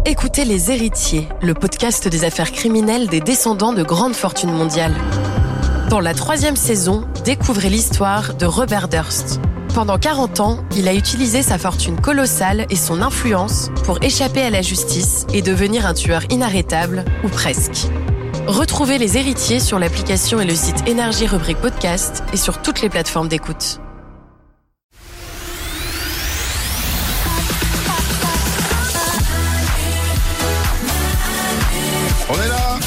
Écoutez Les Héritiers, le podcast des affaires criminelles des descendants de grandes fortunes mondiales. Dans la 3e saison, découvrez l'histoire de Robert Durst. Pendant 40 ans, il a utilisé sa fortune colossale et son influence pour échapper à la justice et devenir un tueur inarrêtable, ou presque. Retrouvez Les Héritiers sur l'application et le site Énergie rubrique podcast et sur toutes les plateformes d'écoute. On est là.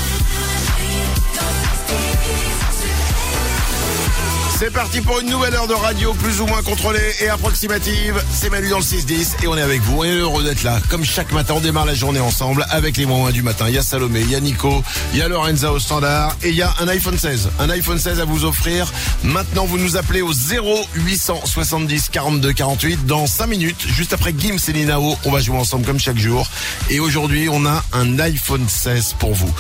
C'est parti pour une nouvelle heure de radio plus ou moins contrôlée et approximative. C'est Manu dans le 6-10 et on est avec vous. On est heureux d'être là. Comme chaque matin, on démarre la journée ensemble avec les moins du matin. Il y a Salomé, il y a Nico, il y a Lorenza au standard et il y a un iPhone 16. Un iPhone 16 à vous offrir. Maintenant, vous nous appelez au 0870 42 48. Dans 5 minutes, juste après Gims et Linao, on va jouer ensemble comme chaque jour. Et aujourd'hui, on a un iPhone 16 pour vous.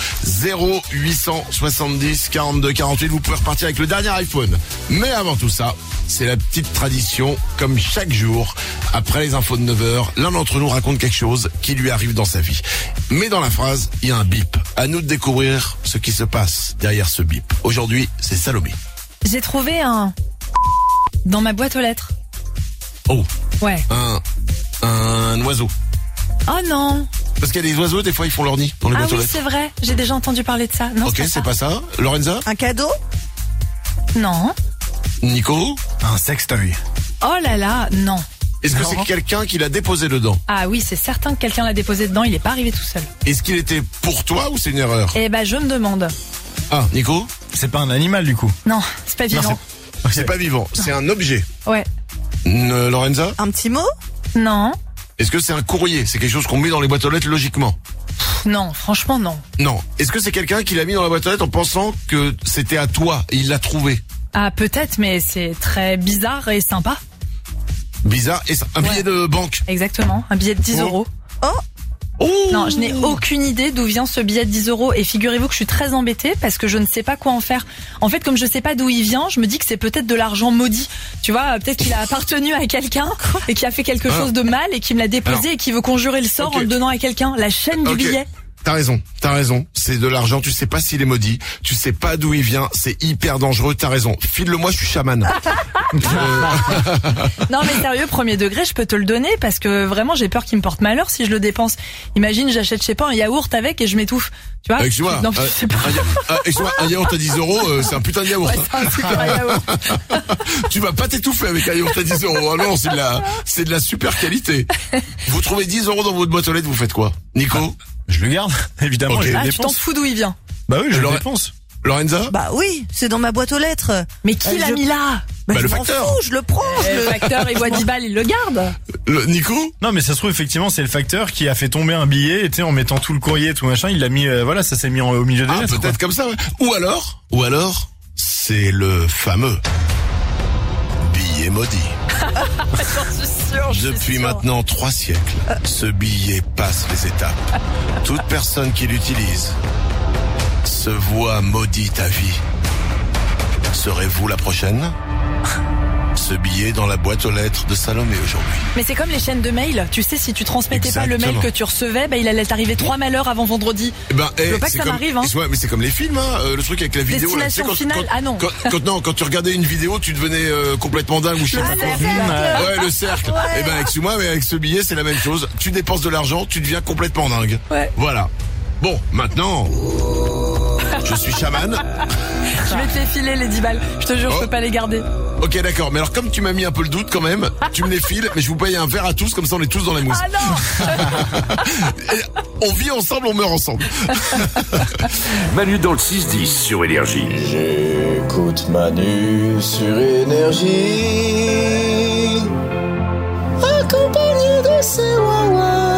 0870 42 48. Vous pouvez repartir avec le dernier iPhone. Mais avant tout ça, c'est la petite tradition, comme chaque jour, après les infos de 9h, l'un d'entre nous raconte quelque chose qui lui arrive dans sa vie. Mais dans la phrase, il y a un bip. À nous de découvrir ce qui se passe derrière ce bip. Aujourd'hui, c'est Salomé. J'ai trouvé un... dans ma boîte aux lettres. Oh. Ouais. Un oiseau. Oh non. Parce qu'il y a des oiseaux, des fois, ils font leur nid dans les boîtes aux oui, lettres. c'est vrai. J'ai déjà entendu parler de ça. Non, Ok, c'est pas ça. Lorenza? Un cadeau? Non. Nico? Un sextoy. Oh là là, non. Est-ce que c'est quelqu'un qui l'a déposé dedans? Ah oui, c'est certain que quelqu'un l'a déposé dedans, il est pas arrivé tout seul. Est-ce qu'il était pour toi ou c'est une erreur? Eh ben, je me demande. Ah, Nico? C'est pas un animal du coup. Non, c'est pas vivant. C'est pas vivant, c'est un objet. Ouais. Lorenza? Un petit mot? Non. Est-ce que c'est un courrier? C'est quelque chose qu'on met dans les boîtes aux lettres logiquement? Non, franchement non. Non. Est-ce que c'est quelqu'un qui l'a mis dans la boîte aux lettres en pensant que c'était à toi et il l'a trouvé? Ah peut-être, mais c'est très bizarre et sympa. Bizarre. Et un billet de banque? Exactement, un billet de 10 euros. Oh! Non, je n'ai aucune idée d'où vient ce billet de 10 euros et figurez-vous que je suis très embêtée parce que je ne sais pas quoi en faire. En fait, comme je sais pas d'où il vient, je me dis que c'est peut-être de l'argent maudit. Tu vois, peut-être qu'il a appartenu à quelqu'un et qui a fait quelque chose de mal et qui me l'a déposé et qui veut conjurer le sort en le donnant à quelqu'un. La chaîne du billet. T'as raison. C'est de l'argent, tu sais pas s'il est maudit, tu sais pas d'où il vient, c'est hyper dangereux, t'as raison. File-le-moi, je suis chaman. Non mais sérieux, premier degré, je peux te le donner parce que vraiment j'ai peur qu'il me porte malheur si je le dépense. Imagine, j'achète, je sais pas, un yaourt avec et je m'étouffe. Tu vois? Excuse-moi, Non, je sais pas. un yaourt à 10 euros, c'est un putain de yaourt. Ouais, c'est un super yaourt. Tu vas pas t'étouffer avec un yaourt à 10 euros. Ah non, c'est de la super qualité. Vous trouvez 10 euros dans votre boîte aux lettres, vous faites quoi? Nico? Je le garde, évidemment. Ok. Je le Ah, tu t'en dépense. fous d'où il vient? Bah oui, je le dépense. Lorenza? Bah oui, c'est dans ma boîte aux lettres. Mais qui l'a mis là? Bah, le je m'en facteur. fous, je le prends. Le facteur, il voit 10 balles, il le garde. Nico? Non, mais ça se trouve effectivement c'est le facteur qui a fait tomber un billet, et tu sais, en mettant tout le courrier, tout machin, il l'a mis, voilà, ça s'est mis au milieu des lettres. Peut-être comme ça, ouais. Ou alors, c'est le fameux billet maudit. Depuis maintenant 3 siècles, ce billet passe les étapes. Toute personne qui l'utilise se voit maudite à vie. Serez-vous la prochaine? Ce billet dans la boîte aux lettres de Salomé aujourd'hui. Mais c'est comme les chaînes de mail. Tu sais, si tu transmettais pas le mail que tu recevais, bah, il allait t'arriver 3 malheurs avant vendredi. Je veux pas que ça m'arrive, hein. Ouais, mais c'est comme les films, hein. Le truc avec la vidéo. Destination finale. Ah non. Quand tu regardais une vidéo, tu devenais complètement dingue ou je sais pas quoi. Ouais, le cercle. Ouais. Eh ben, excuse-moi, mais avec ce billet, c'est la même chose. Tu dépenses de l'argent, tu deviens complètement dingue. Ouais. Voilà. Bon, maintenant, je suis chaman. Je vais te les filer les 10 balles. Je te jure, je peux pas les garder. Ok, d'accord. Mais alors, comme tu m'as mis un peu le doute quand même, tu me les files, mais je vous paye un verre à tous, comme ça on est tous dans la mousse. Ah non. Et on vit ensemble, on meurt ensemble. Manu dans le 6-10 sur Énergie. J'écoute Manu sur Énergie, accompagné de ses wawa.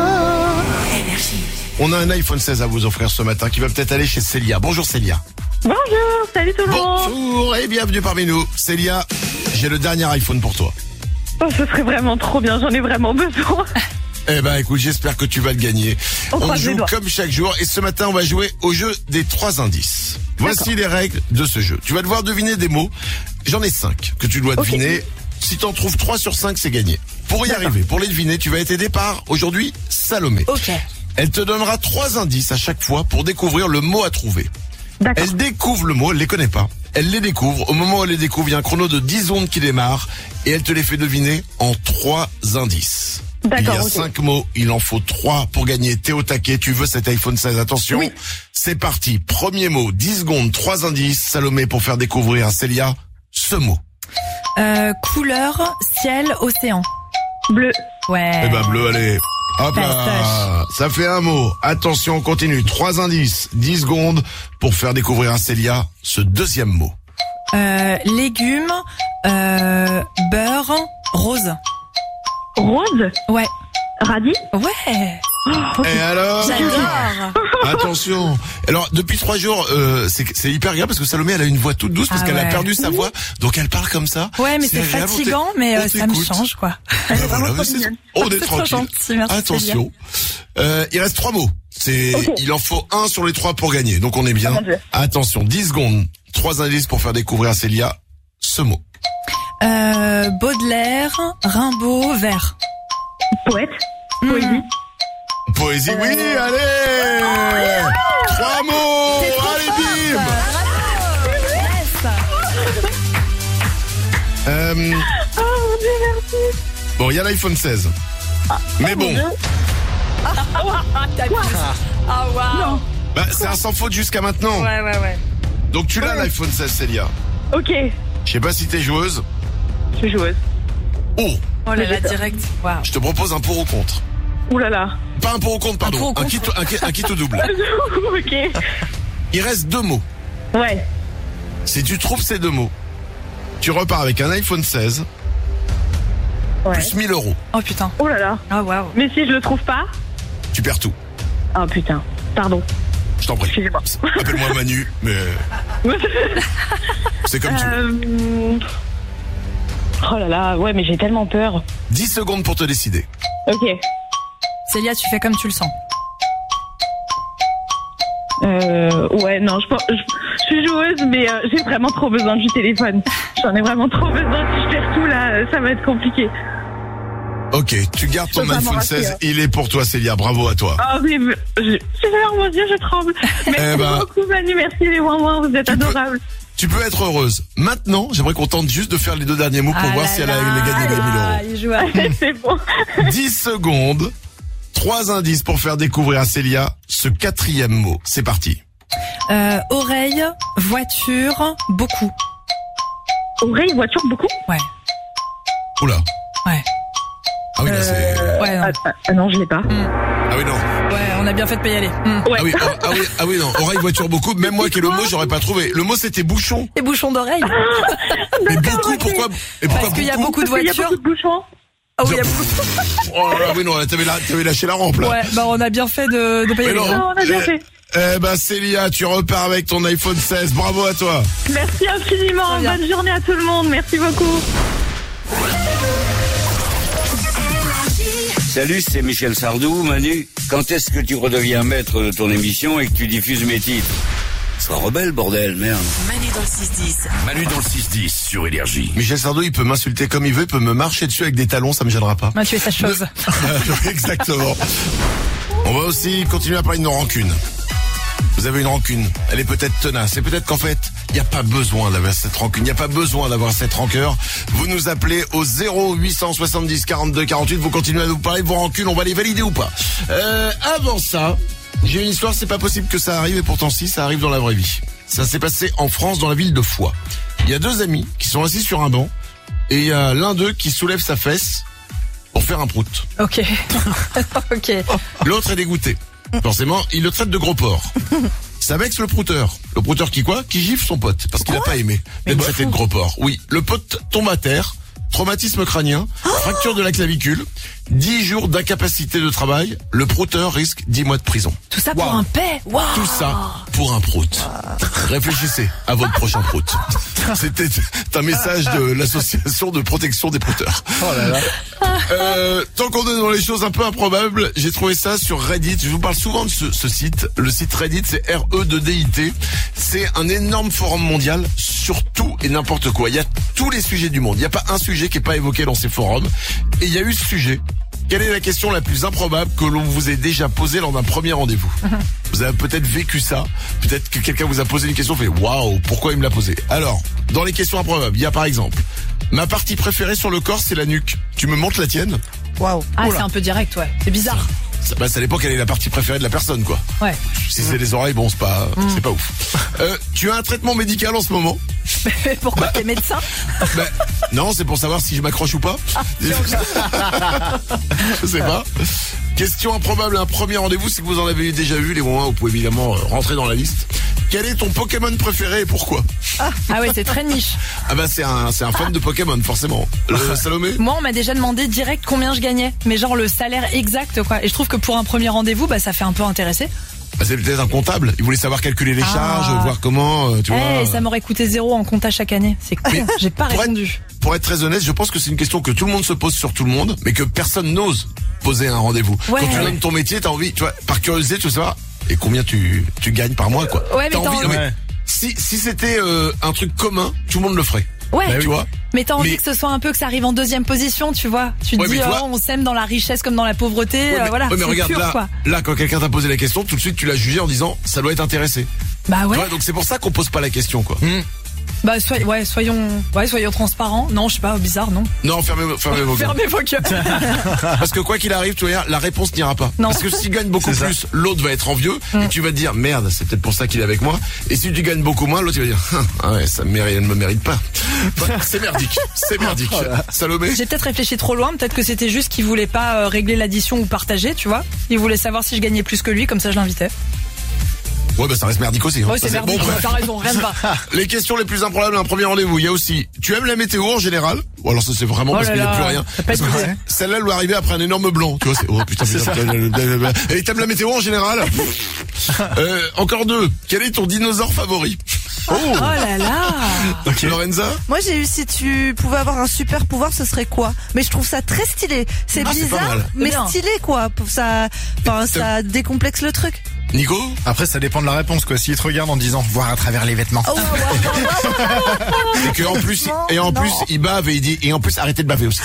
On a un iPhone 16 à vous offrir ce matin qui va peut-être aller chez Célia. Bonjour Célia. Bonjour, salut tout le monde. Bonjour et bienvenue parmi nous. Célia, j'ai le dernier iPhone pour toi. Oh, ce serait vraiment trop bien, j'en ai vraiment besoin. Eh ben écoute, j'espère que tu vas le gagner. On croise les joue doigts. comme chaque jour et ce matin on va jouer au jeu des 3 indices. Voici les règles de ce jeu. Tu vas devoir deviner des mots. J'en ai 5 que tu dois deviner. Si t'en trouves 3 sur 5, c'est gagné. Pour y arriver, pour les deviner, tu vas être aidé par aujourd'hui Salomé. Ok. Elle te donnera 3 indices à chaque fois pour découvrir le mot à trouver. D'accord. Elle découvre le mot, elle les connaît pas. Elle les découvre. Au moment où elle les découvre, il y a un chrono de 10 secondes qui démarre et elle te les fait deviner en 3 indices. D'accord, Il y a ok. 5 mots, il en faut 3 pour gagner. T'es au taquet, tu veux cet iPhone 16, attention. Oui. C'est parti. Premier mot, 10 secondes, 3 indices. Salomé pour faire découvrir à Célia ce mot. Couleur, ciel, océan. Bleu. Ouais. Eh ben bleu, allez. Hop là. Fastoche. Ça fait un mot. Attention, on continue. 3 indices, 10 secondes pour faire découvrir à Célia ce deuxième mot. Légumes, beurre, rose. Rose. Ouais. Radis. Ouais. Et alors? J'adore. Attention. Alors, depuis 3 jours, c'est hyper grave parce que Salomé, elle a une voix toute douce parce Ah qu'elle a ouais. perdu sa voix. Donc, elle parle comme ça. Ouais, mais c'est agréable, fatigant, mais on ça me t'écoute. change, quoi. Ah, voilà, trop mais c'est- mignonne. on est C'est trop tranquille. gentil, merci, Attention. Il reste 3 mots. Ok. Il en faut un sur les 3 pour gagner. Donc, on est bien. Ah, mon Dieu. Attention. 10 secondes. 3 indices pour faire découvrir à Célia ce mot. Baudelaire, Rimbaud, vert. Poète. Poésie. Poésie, oui, allez! 3 mots! Allez, bim! Oh mon Dieu, merci. Bon, il y a l'iPhone 16. Mais bon, Ah waouh. bah, c'est un sans faute jusqu'à maintenant. Ouais. Donc tu l'as l'iPhone 16, Célia. Ok. Je sais pas si t'es joueuse. Je suis joueuse. Oh, Oh là là, direct. Waouh. je te propose un pour ou contre. Ouh là là. Pas un pour ou contre, pardon. pour ou contre. Un kit au double. Ok. Il reste 2 mots. Ouais. Si tu trouves ces 2 mots, tu repars avec un iPhone 16 Ouais. plus 1000 €. Oh putain. Oh là là. Ah waouh. Mais si je le trouve pas. Tu perds tout. Oh putain. Pardon. Je t'en prie. Excusez-moi. Appelle-moi Manu, mais c'est comme tu veux. Oh là là. Ouais, mais j'ai tellement peur. 10 secondes pour te décider. Ok. Célia, tu fais comme tu le sens. Ouais, non, je suis joueuse, mais j'ai vraiment trop besoin du téléphone. J'en ai vraiment trop besoin. Si je perds tout là, ça va être compliqué. Ok, tu gardes ton Je peux pas iPhone m'en 16. rater, Il est pour toi, Célia. Bravo à toi. Oh, mais oh mon Dieu, je tremble. Merci ben, beaucoup, Manu. Merci les ouin-ouin. Vous êtes tu peux- adorables. Tu peux être heureuse. Maintenant, j'aimerais qu'on tente juste de faire les 2 derniers mots pour voir si elle a gagné les 1000 €. Il joue à... C'est bon. 10 secondes. 3 indices pour faire découvrir à Célia ce 4e mot. C'est parti. Oreille, voiture, beaucoup. Oreille, voiture, beaucoup. Ouais. Oula. Ouais. Ah oui, là, c'est... Ouais, non. Non, je l'ai pas. Ah oui, non. Ouais, on a bien fait de pas y aller. Ouais. Ah oui, ah oui, non. Oreille, voiture, beaucoup. Même moi qui ai le mot, j'aurais pas trouvé. Le mot, c'était bouchon. Les bouchons d'oreille. Mais beaucoup, ok. pourquoi? Et pourquoi Parce qu'il y a beaucoup de Parce qu'il y a voitures. beaucoup de bouchons. Ah oui, il y a beaucoup. Oh là là, oui, non, là, t'avais lâché la rampe, là. Ouais, bah on a bien fait de pas y Mais aller. non. Non, on a bien fait. Ben, Célia, tu repars avec ton iPhone 16. Bravo à toi. Merci infiniment. Très bien. Bonne journée à tout le monde. Merci beaucoup. Salut, c'est Michel Sardou. Manu, quand est-ce que tu redeviens maître de ton émission et que tu diffuses mes titres? Sois rebelle, bordel, merde. Manu dans le 6-10. Manu dans le 6-10 sur Énergie. Michel Sardou, il peut m'insulter comme il veut, il peut me marcher dessus avec des talons, ça me gênera pas. Moi, tu es sa chose. Exactement. On va aussi continuer à parler de nos rancunes. Vous avez une rancune, elle est peut-être tenace, et peut-être qu'en fait, il n'y a pas besoin d'avoir cette rancune, il n'y a pas besoin d'avoir cette rancœur. Vous nous appelez au 0870 42 48, vous continuez à nous parler de vos rancunes, on va les valider ou pas. Avant ça, j'ai une histoire, c'est pas possible que ça arrive, et pourtant si, ça arrive dans la vraie vie. Ça s'est passé en France, dans la ville de Foix. Il y a 2 amis qui sont assis sur un banc, et il y a l'un d'eux qui soulève sa fesse pour faire un prout. Ok. Ok. L'autre est dégoûté. Forcément, il le traite de gros porc. Ça vexe le prouteur. Le prouteur qui quoi? Qui gifle son pote, parce qu'il n'a pas aimé d'être traité de gros porc. Oui, le pote tombe à terre, traumatisme crânien, fracture de la clavicule, 10 jours d'incapacité de travail, le prouteur risque 10 mois de prison. Tout ça pour Waouh. un paix. Waouh. Tout ça pour un prout. Réfléchissez à votre prochain prout. C'était un message de l'association de protection des prouteurs. Tant qu'on est dans les choses un peu improbables, j'ai trouvé ça sur Reddit. Je vous parle souvent de ce site. Le site Reddit, c'est RE2DIT. C'est un énorme forum mondial sur tout et n'importe quoi. Il y a tous les sujets du monde. Il n'y a pas un sujet qui n'est pas évoqué dans ces forums. Et il y a eu ce sujet Quelle est la question la plus improbable que l'on vous ait déjà posée lors d'un premier rendez-vous? Vous avez peut-être vécu ça. Peut-être que quelqu'un vous a posé une question, fait waouh, pourquoi il me l'a posée? Alors, dans les questions improbables, il y a par exemple, ma partie préférée sur le corps, c'est la nuque. Tu me montres la tienne? Waouh. Ah, c'est un peu direct, ouais. C'est bizarre. Ça dépend quelle est la partie préférée de la personne, quoi. Ouais. Si c'est les oreilles, bon, c'est pas ouf. Tu as un traitement médical en ce moment? Pourquoi t'es médecin? Non, c'est pour savoir si je m'accroche ou pas. Je sais pas. Question improbable à un premier rendez-vous, si vous en avez déjà vu, les moments où vous pouvez évidemment rentrer dans la liste. Quel est ton Pokémon préféré et pourquoi? Ah ouais, c'est très niche. Ah bah c'est un fan de Pokémon, forcément. Salomé? Moi, on m'a déjà demandé direct combien je gagnais, mais genre le salaire exact, quoi. Et je trouve que pour un premier rendez-vous, ça fait un peu intéressé. Bah c'est peut-être un comptable. Il voulait savoir calculer les charges, voir comment, tu vois. Ça m'aurait coûté 0 en compta chaque année. C'est cool. J'ai pas répondu. Pour être très honnête, je pense que c'est une question que tout le monde se pose sur tout le monde, mais que personne n'ose poser un rendez-vous. Ouais. Quand tu donnes ton métier, t'as envie, tu vois, par curiosité, tu veux savoir, et combien tu gagnes par mois, quoi. Ouais, mais t'as envie, t'as non, mais si c'était un truc commun, tout le monde le ferait. Ouais, tu vois. Mais t'as envie que ce soit un peu que ça arrive en deuxième position, tu vois. Tu te dis, on s'aime dans la richesse comme dans la pauvreté, voilà. Ouais, mais c'est regarde, pur, là, quand quelqu'un t'a posé la question, tout de suite tu l'as jugé en disant, ça doit être intéressé. Bah ouais. Tu vois, donc c'est pour ça qu'on pose pas la question, quoi. Soyons transparents. Non, je sais pas, bizarre, non. Non, fermez vos gueules. Fermez vos gueules. Parce que quoi qu'il arrive, tu vois, la réponse n'ira pas. Non. Parce que si tu gagnes beaucoup plus, l'autre va être envieux et tu vas te dire merde, c'est peut-être pour ça qu'il est avec moi. Et si tu gagnes beaucoup moins, l'autre il va dire ah ouais, elle ne me mérite pas. C'est merdique, c'est merdique. Salomé? J'ai peut-être réfléchi trop loin. Peut-être que c'était juste qu'il voulait pas régler l'addition ou partager, tu vois. Il voulait savoir si je gagnais plus que lui, comme ça je l'invitais. Ouais, ça reste merdique aussi. Ouais, c'est merdique. T'as raison, rien ne va. Les questions les plus improbables à un premier rendez-vous. Il y a aussi, tu aimes la météo en général? Ou alors ça c'est vraiment parce qu'il n'y a plus rien. Parce que celle-là elle doit arriver après un énorme blanc. Tu vois, putain. Et t'aimes la météo en général? Encore deux. Quel est ton dinosaure favori? Oh là là. Okay. Lorenza? Moi j'ai eu, si tu pouvais avoir un super pouvoir, ce serait quoi? Mais je trouve ça très stylé. C'est bizarre, mais stylé, quoi. Ça décomplexe le truc. Nico? Après, ça dépend de la réponse, quoi. S'il te regarde en disant voir à travers les vêtements. Et qu'en plus, il bave et il dit, et en plus, arrêtez de baver aussi.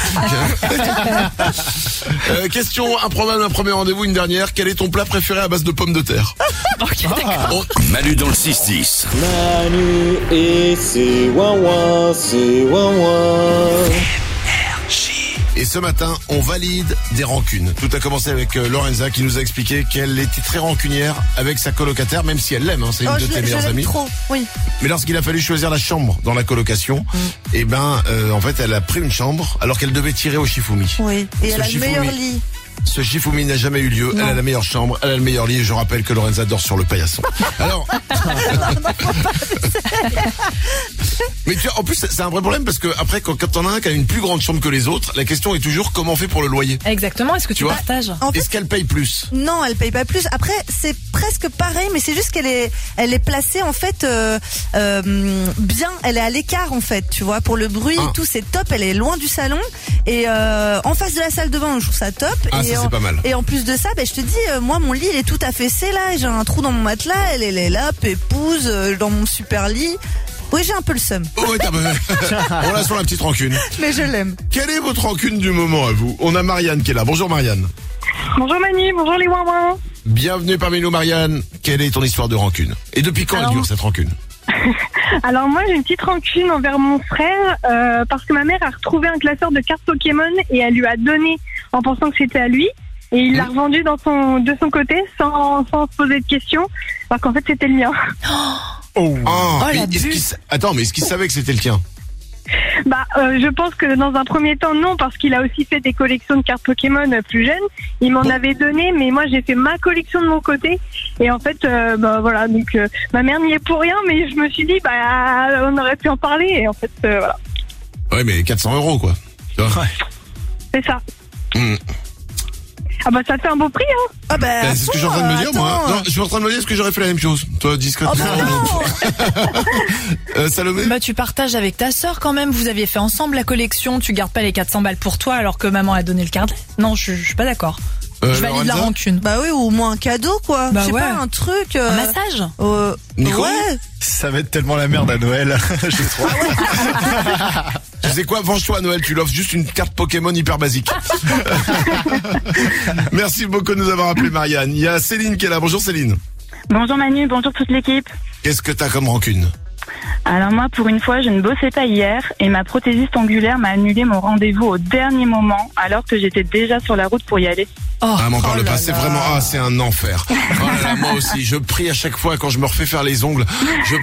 Question improbable, un premier rendez-vous, une dernière. Quel est ton plat préféré à base de pommes de terre? Manu dans le 6-10. Manu et c'est ouin-ouin, c'est ouin-ouin. Et ce matin, on valide des rancunes. Tout a commencé avec Lorenza qui nous a expliqué qu'elle était très rancunière avec sa colocataire, même si elle l'aime, c'est une de tes meilleures amies. Trop, oui. Mais lorsqu'il a fallu choisir la chambre dans la colocation, en fait, elle a pris une chambre alors qu'elle devait tirer au Shifumi. Oui, et elle a le meilleur lit. Ce Shifumi n'a jamais eu lieu. Non. Elle a la meilleure chambre, elle a le meilleur lit. Et je rappelle que Lorenza dort sur le paillasson. Alors, mais tu vois, en plus c'est un vrai problème parce que après quand t'en as un qui a une plus grande chambre que les autres, la question est toujours comment on fait pour le loyer. Exactement. Est-ce que tu partages? Est-ce qu'elle paye plus? Non, elle paye pas plus. Après, c'est presque pareil, mais c'est juste qu'elle est placée en fait bien. Elle est à l'écart en fait, tu vois, pour le bruit et tout, c'est top. Elle est loin du salon et en face de la salle de bain, je trouve ça top. Ça c'est pas mal. Et en plus de ça, je te dis, moi mon lit il est tout affaissé là, j'ai un trou dans mon matelas, elle est là, pépouse, dans mon super lit. Oui, j'ai un peu le seum. Ouais, on la sent la petite rancune. Mais je l'aime. Quelle est votre rancune du moment à vous? On a Marianne qui est là. Bonjour Marianne. Bonjour Manu, bonjour les ouin-ouin. Bienvenue parmi nous Marianne. Quelle est ton histoire de rancune? Et depuis quand elle dure cette rancune? Alors moi j'ai une petite rancune envers mon frère parce que ma mère a retrouvé un classeur de cartes Pokémon et elle lui a donné en pensant que c'était à lui et il l'a revendu de son côté sans se poser de questions alors qu'en fait c'était le mien. Est-ce qu'il savait que c'était le tien? Je pense que dans un premier temps non, parce qu'il a aussi fait des collections de cartes Pokémon plus jeunes. Il m'en avait donné, mais moi j'ai fait ma collection de mon côté. Et en fait, voilà, donc ma mère n'y est pour rien, mais je me suis dit, on aurait pu en parler. Et en fait, voilà. Ouais, mais 400 € quoi. Ouais. C'est ça. Ça fait un beau prix, hein. C'est ce que je suis en train de me dire, moi. Non, je suis en train de me dire, est-ce que j'aurais fait la même chose? Toi, discrètement. Salomé? Tu partages avec ta sœur quand même. Vous aviez fait ensemble la collection. Tu gardes pas les 400 balles pour toi alors que maman a donné le carnet. Non, je suis pas d'accord. Je valide la rancune. Oui, ou au moins un cadeau, quoi. Je sais pas, un truc. Un massage. Nico? Ouais. Ça va être tellement la merde à Noël. J'ai trop. Tu sais quoi, venge-toi à Noël, tu l'offres juste une carte Pokémon hyper basique. Merci beaucoup de nous avoir appelé, Marianne. Il y a Céline qui est là. Bonjour Céline. Bonjour Manu, bonjour toute l'équipe. Qu'est-ce que t'as comme rancune? Alors moi, pour une fois, je ne bossais pas hier et ma prothésiste angulaire m'a annulé mon rendez-vous au dernier moment alors que j'étais déjà sur la route pour y aller. M'en parle pas, c'est vraiment, c'est un enfer. Oh là là, moi aussi, je prie à chaque fois quand je me refais faire les ongles. Je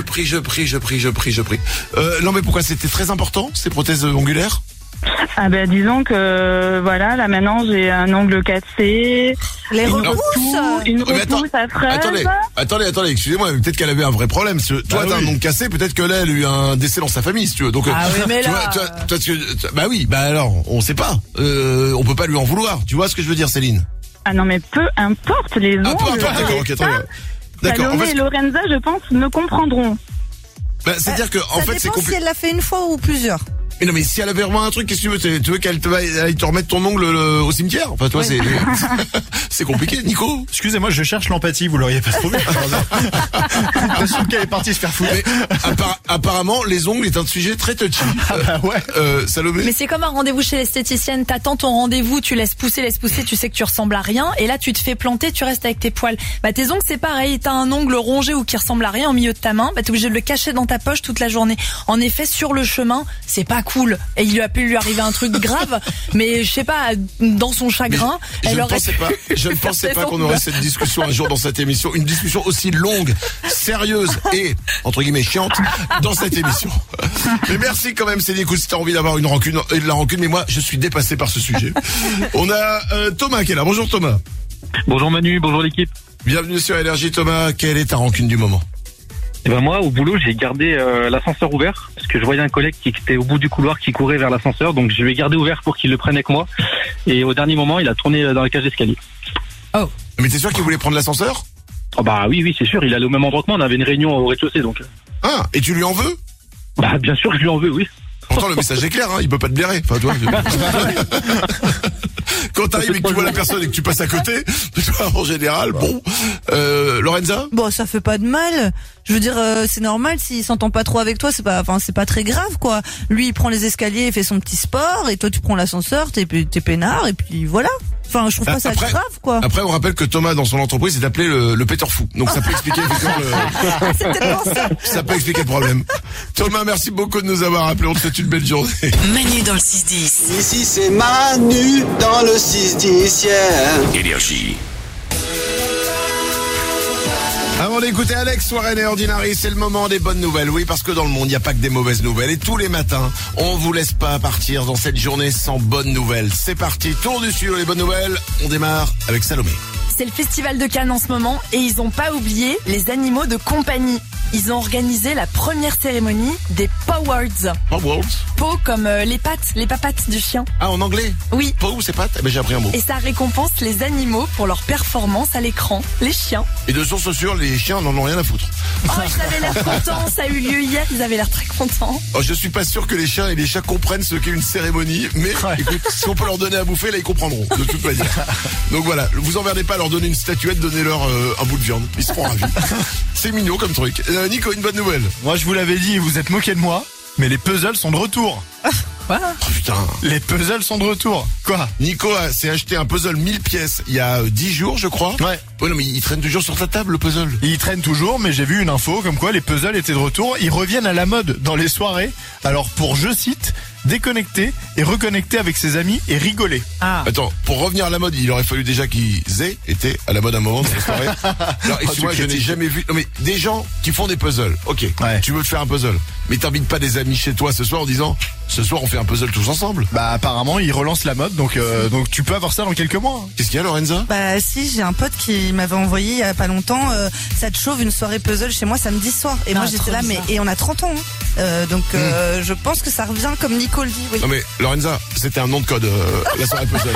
prie. Non mais pourquoi, c'était très important, ces prothèses ongulaires? Ah ben disons que voilà, là maintenant j'ai un ongle cassé, Les une repousses. repousse à fraise. Attendez, excusez-moi, mais peut-être qu'elle avait un vrai problème. Toi, t'as un ongle cassé, peut-être que là, elle a eu un décès dans sa famille, si tu veux. Donc, oui, mais là... alors, on sait pas. On peut pas lui en vouloir. Tu vois ce que je veux dire, Céline? Ah non mais peu importe les ongles. Peu importe, d'accord, ok, très bien. D'accord. Salomé et Lorenza, je pense, me comprendront. C'est-à-dire que, en fait, c'est Ça dépend si compliqué. elle l'a fait une fois ou plusieurs. Mais non, mais si elle avait vraiment un truc, qu'est-ce que tu veux? Tu veux qu'elle aille te remettre ton ongle au cimetière? Enfin, toi, c'est compliqué, Nico. Excusez-moi, je cherche l'empathie, vous l'auriez pas trouvé. Je suis qu'elle est partie se faire foutre. Mais apparemment, les ongles est un sujet très touchy. Salomé. Mais c'est comme un rendez-vous chez l'esthéticienne. T'attends ton rendez-vous, tu laisses pousser, tu sais que tu ressembles à rien, et là tu te fais planter, tu restes avec tes poils. Bah tes ongles c'est pareil, t'as un ongle rongé ou qui ressemble à rien au milieu de ta main, bah t'es obligé de le cacher dans ta poche toute la journée. En effet, sur le chemin, c'est pas cool. Et il a pu lui arriver un truc grave, mais je sais pas, dans son chagrin, je ne pensais pas qu'on aurait cette discussion un jour dans cette émission, une discussion aussi longue, sérieuse et entre guillemets chiante dans cette émission. Mais merci quand même, Céline. Écoute, si t'as envie d'avoir une rancune et de la rancune, mais moi je suis dépassé par ce sujet. On a Thomas qui est là. Bonjour Thomas. Bonjour Manu, bonjour l'équipe. Bienvenue sur Énergie. Thomas, quelle est ta rancune du moment? Et ben moi, au boulot, j'ai gardé l'ascenseur ouvert parce que je voyais un collègue qui était au bout du couloir qui courait vers l'ascenseur, donc je l'ai gardé ouvert pour qu'il le prenne avec moi. Et au dernier moment, il a tourné dans la cage d'escalier. Oh. Mais t'es sûr qu'il voulait prendre l'ascenseur? Oh bah oui, c'est sûr. Il allait au même endroit que moi. On avait une réunion au rez-de-chaussée, donc. Ah, et tu lui en veux? Bah bien sûr que je lui en veux, oui. Pourtant le message est clair, hein, il peut pas te blairer. Enfin toi. Quand t'arrives et que tu vois la personne et que tu passes à côté, toi, en général, bon. Lorenza? Bon, ça fait pas de mal. Je veux dire, c'est normal s'il s'entend pas trop avec toi, c'est pas très grave, quoi. Lui, il prend les escaliers, il fait son petit sport, et toi, tu prends l'ascenseur, t'es peinard, et puis voilà. Enfin, je trouve pas ça grave, quoi. Après, on rappelle que Thomas, dans son entreprise, est appelé le Peter Fou. Donc, ça peut expliquer effectivement c'est tellement ça. Ça peut expliquer le problème. Thomas, merci beaucoup de nous avoir appelés. On te souhaite une belle journée. Manu dans le 6-10. Ici, c'est Manu dans le 6-10, yeah. Énergie. Avant d'écouter Alex, Warren et Ordinary, c'est le moment des bonnes nouvelles. Oui, parce que dans le monde, il n'y a pas que des mauvaises nouvelles. Et tous les matins, on vous laisse pas partir dans cette journée sans bonnes nouvelles. C'est parti, tour du studio, les bonnes nouvelles. On démarre avec Salomé. C'est le festival de Cannes en ce moment et ils n'ont pas oublié les animaux de compagnie. Ils ont organisé la première cérémonie des Pawards. Pawards? Paw comme les papates du chien. Ah, en anglais? Oui. Paw, c'est pattes? Eh ben, j'ai appris un mot. Et ça récompense les animaux pour leur performance à l'écran, les chiens. Et de source sûre, les chiens n'en ont rien à foutre. Oh, ils avaient l'air contents, ça a eu lieu hier, ils avaient l'air très contents. Oh, je suis pas sûr que les chiens et les chats comprennent ce qu'est une cérémonie, mais écoute, si on peut leur donner à bouffer, là, ils comprendront, de toute manière. Donc voilà, vous emmerdez pas à leur donner une statuette, donnez-leur un bout de viande. Ils seront ravis. C'est mignon comme truc. Nico, une bonne nouvelle. Moi, je vous l'avais dit, vous êtes moqué de moi, mais les puzzles sont de retour. Quoi? Oh putain. Les puzzles sont de retour. Quoi? Nico s'est acheté un puzzle 1000 pièces il y a 10 jours, je crois. Ouais. Ouais, non, mais il traîne toujours sur ta table, le puzzle. Il traîne toujours, mais j'ai vu une info comme quoi les puzzles étaient de retour. Ils reviennent à la mode dans les soirées. Alors pour, je cite, déconnecter et reconnecter avec ses amis et rigoler. Ah. Attends, pour revenir à la mode, il aurait fallu déjà qu'ils aient été à la mode un moment dans la soirée. Alors, excuse-moi, je n'ai jamais vu. Non, mais des gens qui font des puzzles. Ok. Ouais. Tu veux te faire un puzzle. Mais t'invites pas des amis chez toi ce soir en disant, ce soir on fait un puzzle tous ensemble. Bah, apparemment, ils relancent la mode, donc tu peux avoir ça dans quelques mois. Qu'est-ce qu'il y a, Lorenza? Bah, si, j'ai un pote qui m'avait envoyé il y a pas longtemps, ça te chauffe une soirée puzzle chez moi samedi soir. Et moi j'étais là, mais, et on a 30 ans, hein. Donc, je pense que ça revient comme Nico le dit, oui. Non mais, Lorenza, c'était un nom de code, la soirée puzzle.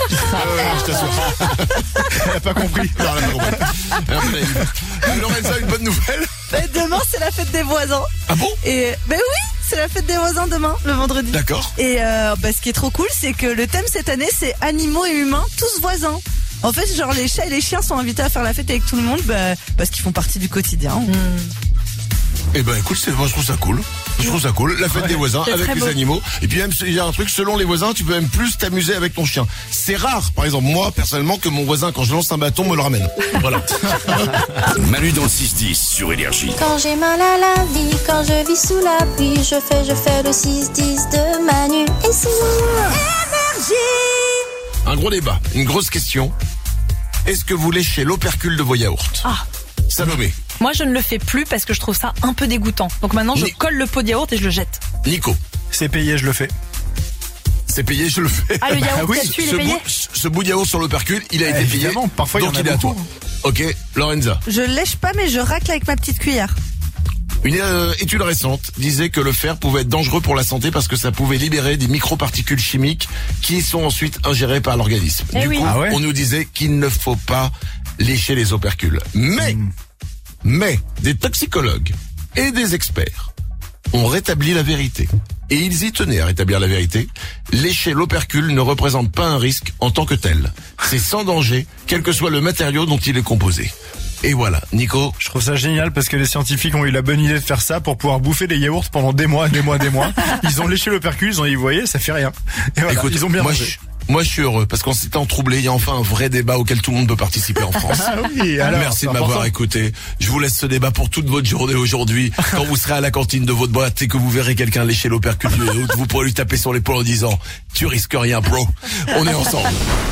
Je t'assure. Elle a pas compris. Non, elle a pas compris. Lorenza, une bonne nouvelle? Demain, c'est la fête des voisins. Ah bon? Et, ben oui! C'est la fête des voisins demain, le vendredi. D'accord. Et ce qui est trop cool, c'est que le thème cette année, c'est animaux et humains, tous voisins. En fait, genre les chats et les chiens sont invités à faire la fête avec tout le monde, parce qu'ils font partie du quotidien. Eh ben écoute, moi je trouve ça cool. Je trouve ça cool, la fête des voisins C'est avec très les beau. animaux. Et puis même, il y a un truc, selon les voisins, tu peux même plus t'amuser avec ton chien. C'est rare, par exemple, moi, personnellement, que mon voisin, quand je lance un bâton, me le ramène. Voilà. Manu dans le 6-10 sur Énergie. Quand j'ai mal à la vie, quand je vis sous la pluie, je fais le 6-10 de Manu et c'est Énergie. Un gros débat, une grosse question. Est-ce que vous léchez l'opercule de vos yaourts? Ah. Salomé, Moi, je ne le fais plus parce que je trouve ça un peu dégoûtant. Donc maintenant, je colle le pot de yaourt et je le jette. Nico. C'est payé, je le fais. C'est payé, je le fais. Ah, le yaourt oui, là-dessus, il est payé. Ce bout de yaourt sur l'opercule, il a été payé. Évidemment, parfois il y donc en a il est à toi. beaucoup. Ok, Lorenza. Je lèche pas, mais je racle avec ma petite cuillère. Une étude récente disait que le fer pouvait être dangereux pour la santé parce que ça pouvait libérer des microparticules chimiques qui sont ensuite ingérées par l'organisme. Eh Du oui. coup, Ah ouais. on nous disait qu'il ne faut pas lécher les opercules. Mais des toxicologues et des experts ont rétabli la vérité. Et ils y tenaient à rétablir la vérité. Lécher l'opercule ne représente pas un risque en tant que tel. C'est sans danger, quel que soit le matériau dont il est composé. Et voilà, Nico. Je trouve ça génial parce que les scientifiques ont eu la bonne idée de faire ça pour pouvoir bouffer des yaourts pendant des mois. Ils ont léché l'opercule, ils ont dit, vous voyez, ça fait rien. Et voilà, Écoute, ils ont bien mangé. moi je suis heureux parce qu'en ces temps troublés, il y a enfin un vrai débat auquel tout le monde peut participer en France. Ah oui, alors, Merci c'est de m'avoir important. écouté. Je vous laisse ce débat pour toute votre journée aujourd'hui. Quand vous serez à la cantine de votre boîte et que vous verrez quelqu'un lécher l'opercule du yaourt, vous pourrez lui taper sur l'épaule en disant « Tu risques rien, bro. On est ensemble. »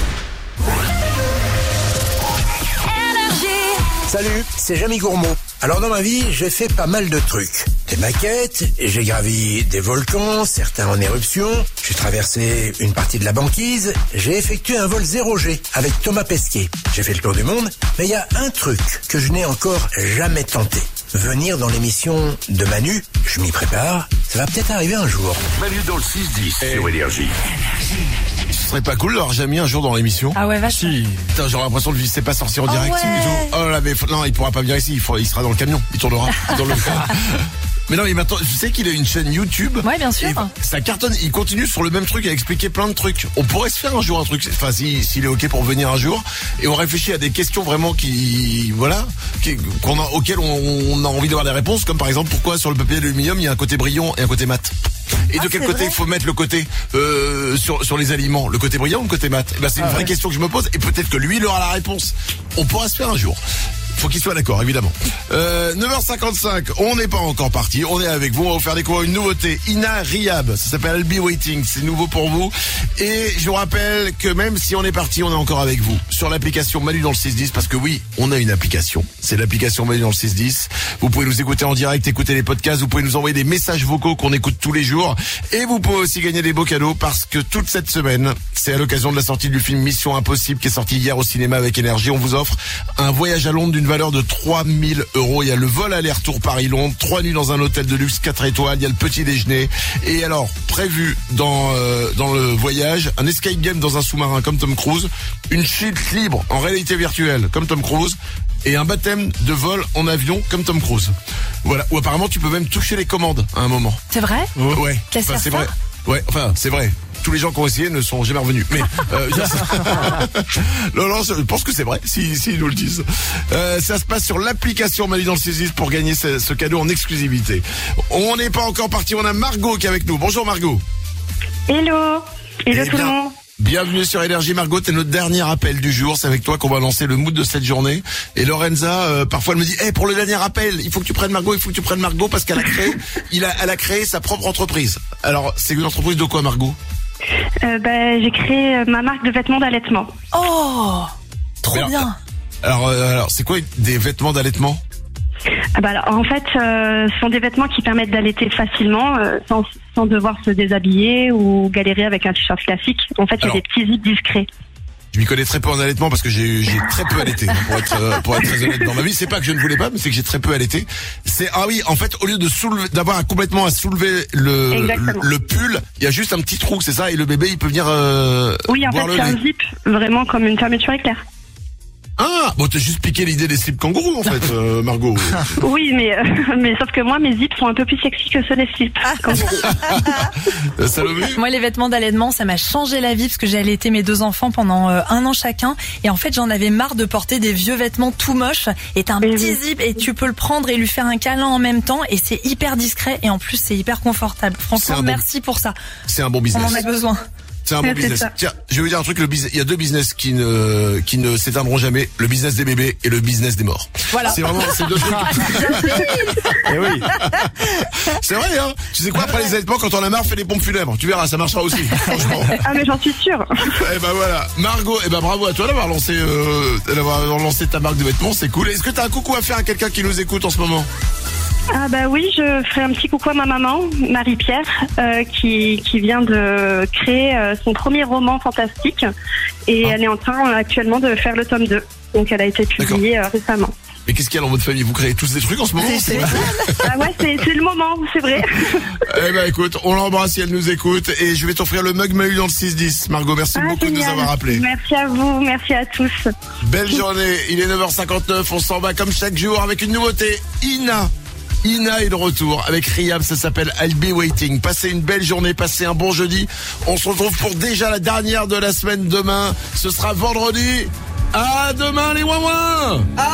Salut, c'est Jamie Gourmaud. Alors dans ma vie, j'ai fait pas mal de trucs. Des maquettes, j'ai gravi des volcans, certains en éruption, j'ai traversé une partie de la banquise, j'ai effectué un vol 0G avec Thomas Pesquet. J'ai fait le tour du monde, mais il y a un truc que je n'ai encore jamais tenté. Venir dans l'émission de Manu, je m'y prépare, ça va peut-être arriver un jour. Manu dans le 6-10 sur Énergie. Ce serait pas cool d'avoir Jamie un jour dans l'émission? Ah ouais, vachement. Putain, j'aurais l'impression de lui laisser pas sortir en direct. ouais. et tout. Oh là, mais non, il pourra pas venir ici. Il sera dans le camion. Il tournera. Mais non, mais maintenant, je sais qu'il a une chaîne YouTube. Ouais, bien sûr. Et ça cartonne. Il continue sur le même truc à expliquer plein de trucs. On pourrait se faire un jour un truc. Enfin, s'il est ok pour venir un jour. Et on réfléchit à des questions vraiment auxquelles on a envie d'avoir des réponses. Comme par exemple, pourquoi sur le papier d'aluminium, il y a un côté brillant et un côté mat? Et de quel côté il faut mettre le côté sur les aliments, le côté brillant ou le côté mat? Et ben c'est une vraie question que je me pose et peut-être que lui il aura la réponse. On pourra se faire un jour. Faut qu'il soit d'accord, évidemment. 9h55, on n'est pas encore parti, on est avec vous, on va vous faire découvrir une nouveauté, Ina Riab, ça s'appelle I'll Be Waiting, c'est nouveau pour vous. Et je vous rappelle que même si on est parti, on est encore avec vous sur l'application Manu dans le 610, parce que oui, on a une application, c'est l'application Manu dans le 610. Vous pouvez nous écouter en direct, écouter les podcasts, vous pouvez nous envoyer des messages vocaux qu'on écoute tous les jours, et vous pouvez aussi gagner des beaux cadeaux, parce que toute cette semaine, c'est à l'occasion de la sortie du film Mission Impossible, qui est sorti hier au cinéma avec Énergie, on vous offre un voyage à Londres d'une valeur de 3000 €. Il y a le vol aller-retour Paris-Londres, 3 nuits dans un hôtel de luxe 4 étoiles, il y a le petit déjeuner. Et alors, prévu dans le voyage, un escape game dans un sous-marin comme Tom Cruise, une chute libre en réalité virtuelle comme Tom Cruise, et un baptême de vol en avion comme Tom Cruise. Voilà, ou apparemment tu peux même toucher les commandes à un moment. C'est vrai? Ouais, Qu'est-ce que c'est c'est vrai. Ouais, enfin, c'est vrai. Tous les gens qui ont essayé ne sont jamais revenus. Mais non, je pense que c'est vrai, si ils nous le disent. Ça se passe sur l'application Manu dans le 610 pour gagner ce cadeau en exclusivité. On n'est pas encore parti, on a Margot qui est avec nous. Bonjour Margot. Hello. Hello tout le monde. Bienvenue sur Énergie Margot, c'est notre dernier appel du jour, c'est avec toi qu'on va lancer le mood de cette journée. Et Lorenza, parfois elle me dit, pour le dernier appel, il faut que tu prennes Margot, parce qu'elle a créé, elle a créé sa propre entreprise. Alors, c'est une entreprise de quoi Margot? J'ai créé ma marque de vêtements d'allaitement. Oh, trop bien. Alors, c'est quoi des vêtements d'allaitement? En fait, ce sont des vêtements qui permettent d'allaiter facilement, sans devoir se déshabiller ou galérer avec un t-shirt classique. En fait, il y a des petits zips discrets. Je m'y connais très peu en allaitement parce que j'ai très peu allaité, pour être très honnête dans ma vie. C'est pas que je ne voulais pas, mais c'est que j'ai très peu allaité. En fait, au lieu de d'avoir complètement à soulever le pull, il y a juste un petit trou, c'est ça, et le bébé il peut venir oui, en fait, c'est un zip, vraiment comme une fermeture éclair. Ah, bon, t'as juste piqué l'idée des slips kangourous, en fait, Margot. Oui, mais sauf que moi, mes zips sont un peu plus sexy que ceux des slips. Salomé? Moi, les vêtements d'allaitement, ça m'a changé la vie parce que j'ai allaité mes 2 enfants pendant 1 an chacun. Et en fait, j'en avais marre de porter des vieux vêtements tout moches. Et t'as un petit zip et tu peux le prendre et lui faire un câlin en même temps. Et c'est hyper discret et en plus, c'est hyper confortable. Franchement, merci pour ça. C'est un bon business. On en a besoin. C'est un bon business. Tiens, je vais vous dire un truc, il y a 2 business qui ne s'éteindront jamais, le business des bébés et le business des morts. Voilà. C'est vraiment ces 2 trucs. Eh oui. C'est vrai, hein. Tu sais quoi, après les allaitements, quand on a marre, fais des pompes funèbres. Tu verras, ça marchera aussi. Franchement. Ah, mais j'en suis sûre. Eh ben voilà. Margot, bravo à toi d'avoir lancé ta marque de vêtements, c'est cool. Est-ce que t'as un coucou à faire à quelqu'un qui nous écoute en ce moment? Ah bah oui, je ferai un petit coucou à ma maman, Marie-Pierre, qui vient de créer son premier roman fantastique et elle est en train actuellement de faire le tome 2. Donc elle a été publiée récemment. Mais qu'est-ce qu'il y a dans votre famille? Vous créez tous des trucs en ce moment? Ah ouais, c'est le moment, c'est vrai. Eh ben écoute, on l'embrasse si elle nous écoute et je vais t'offrir le mug Mahu dans le 6-10. Margot, merci beaucoup de nous avoir appelés. Merci à vous, merci à tous. Belle journée, il est 9h59, on s'en va comme chaque jour avec une nouveauté. Ina est de retour avec Riam, ça s'appelle I'll Be Waiting. Passez une belle journée, passez un bon jeudi. On se retrouve pour déjà la dernière de la semaine demain. Ce sera vendredi. À demain les ouin-ouin.